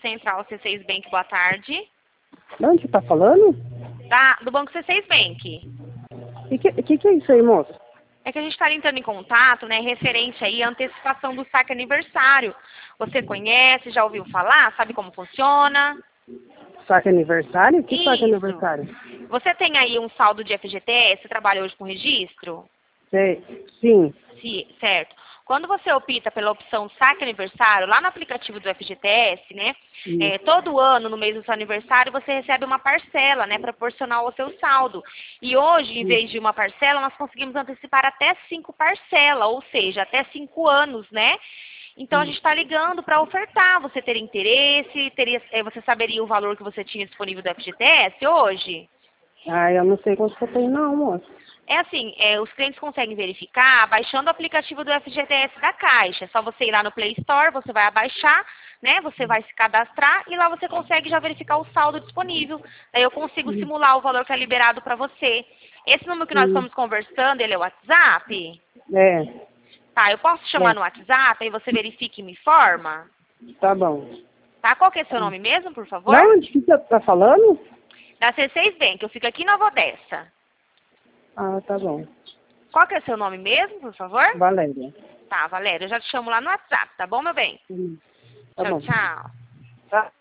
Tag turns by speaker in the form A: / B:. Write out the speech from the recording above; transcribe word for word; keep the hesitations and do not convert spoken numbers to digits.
A: Central C seis Bank, boa tarde.
B: De onde você tá falando?
A: Da, do Banco C seis Bank.
B: E que, que que é isso aí, moço?
A: É que a gente está entrando em contato, né, referente aí à antecipação do saque aniversário. Você conhece, já ouviu falar? Sabe como funciona?
B: Saque aniversário? Que saque
A: Isso.
B: aniversário?
A: Você tem aí um saldo de F G T S? Trabalha hoje com registro?
B: Sei. Sim.
A: Sim, certo. Quando você opta pela opção saque aniversário, lá no aplicativo do F G T S, né,
B: Hum.
A: é, todo ano, no mês do seu aniversário, você recebe uma parcela, né, proporcional ao seu saldo. E hoje, em
B: Hum.
A: vez de uma parcela, nós conseguimos antecipar até cinco parcelas, ou seja, até cinco anos, né? Então, a gente está ligando para ofertar. Você teria interesse? Teria, eh, você saberia o valor que você tinha disponível do F G T S hoje?
B: Ah, eu não sei quanto você tem não, moço.
A: É assim, é, os clientes conseguem verificar baixando o aplicativo do F G T S da Caixa. É só você ir lá no Play Store, você vai abaixar, né? Você vai se cadastrar e lá você consegue já verificar o saldo disponível. Daí eu consigo
B: Hum.
A: simular o valor que é liberado para você. Esse número que nós
B: Hum.
A: estamos conversando, ele é o WhatsApp?
B: É,
A: Tá, eu posso chamar
B: é.
A: no WhatsApp, aí você verifica e me informa?
B: Tá bom.
A: Tá? Qual que é seu nome mesmo, por favor?
B: Não, onde que você tá falando?
A: Da C seis Bank, eu fico aqui em Nova Odessa.
B: Ah, tá bom.
A: Qual que é seu nome mesmo, por favor?
B: Valéria.
A: Tá, Valéria, eu já te chamo lá no WhatsApp, tá bom, meu bem?
B: Hum. Tá
A: Tchau,
B: bom.
A: tchau.
B: Tá.